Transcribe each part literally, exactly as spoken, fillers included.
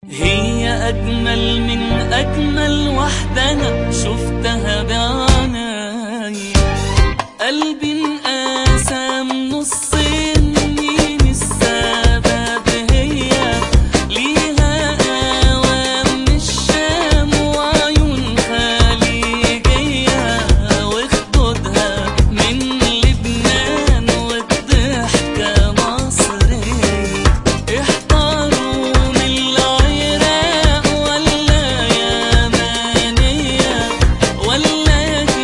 هي أجمل من أجمل واحدة أنا شفتها بعيني. قلبي انقسم نصين، مين السبب؟ هي ليها قوام من الشام وعيون خليجية، وخدودها من لبنان والضحكة مصرية. احتاروا من العراق ولا يمانية، ولا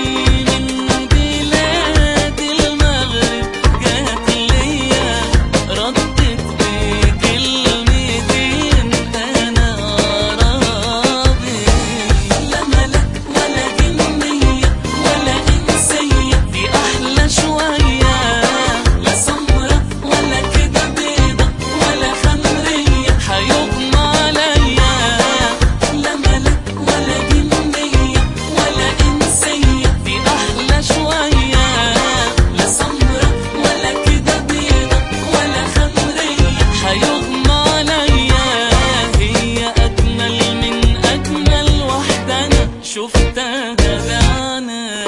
شفتها بعيني.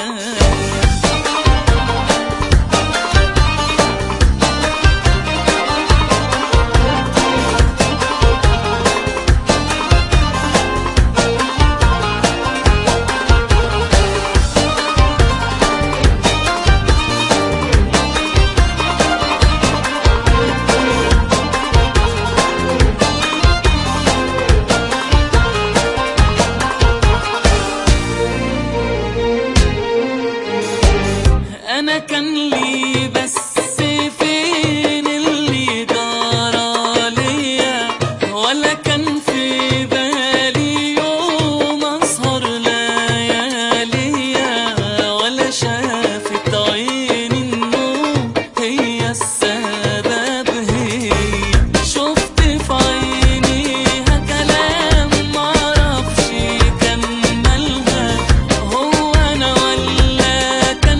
أنا كان لي بس فين اللي جرى ليا، ولا كان في بالي يوم أسهر لياليا، ولا شافت عيني النوم هي السبب. هي شفت في عينيها كلام معرفش كملها، هو أنا ولا كان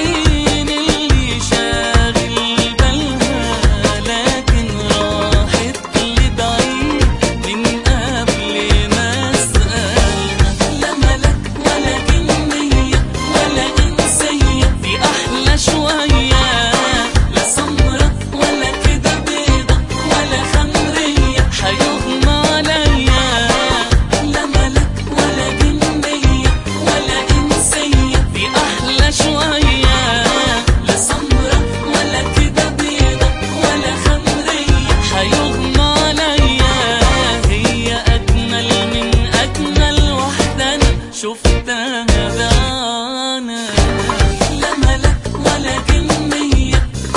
شفتها بعيني. لا ملك ولا جنية،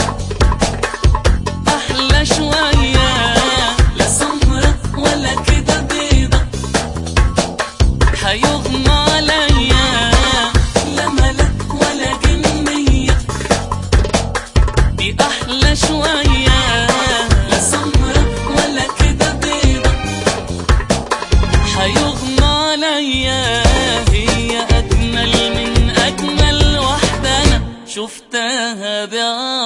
أحلى شوية، لا سمرة ولا كده بيضة، هيغمى عليا. لا ملك ولا جنية، دي أحلى شوية، لا سمرة ولا كده بيضة، هيغمى عليا. هي أجمل من أجمل واحدة أنا شفتها بعيني.